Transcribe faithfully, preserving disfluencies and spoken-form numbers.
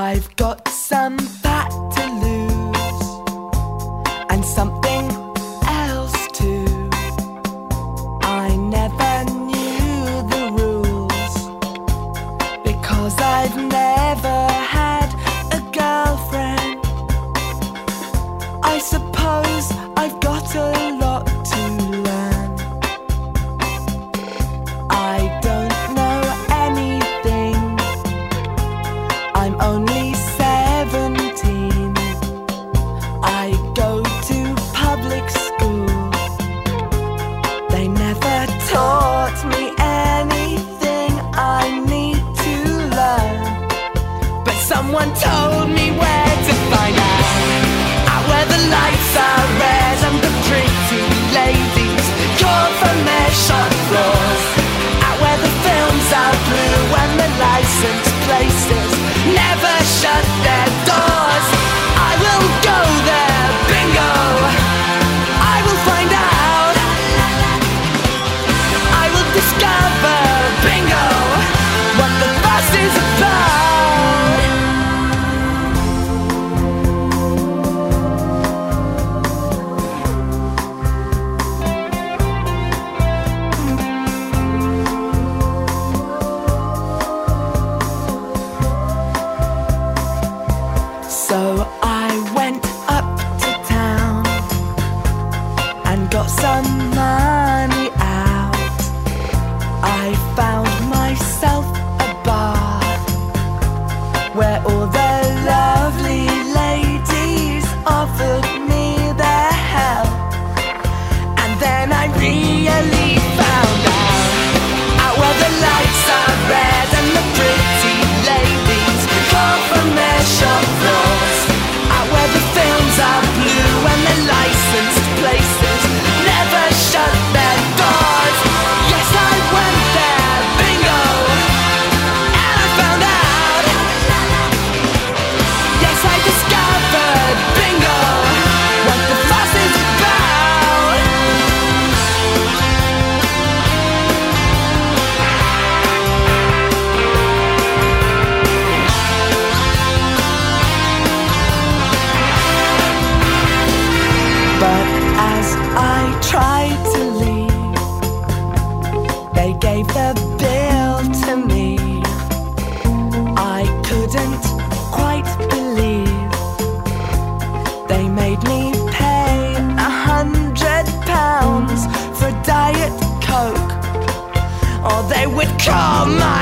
I've got some fat to lose and something else too. I never knew the rules because I've never had a girlfriend. I suppose I've got a lot to learn. I don't know anything. I'm only seventeen. I go to public school. They never taught me anything I need to learn. But someone told me where to find out. Out where the lights are red and the pretty ladies call from their shop floors. Out where the films are blue and the licensed places never shut their doors. I will go there, bingo. I will find out. I will discover, bingo, what the fuss is about. So I went up to town and got some money out. I found myself a bar where all the lovely ladies offered me their help. And then I really found out. Out where the lights are red and the pretty ladies call from their shop floors. Out where the films are blue and the licensed places never shut their doors. Yes, I went there, bingo, and I found out. Yes, I discovered, bingo, what the fuss is about. But as I tried to leave, they gave the bill to me. I couldn't quite believe they made me pay a hundred pounds for a Diet Coke, or they would call my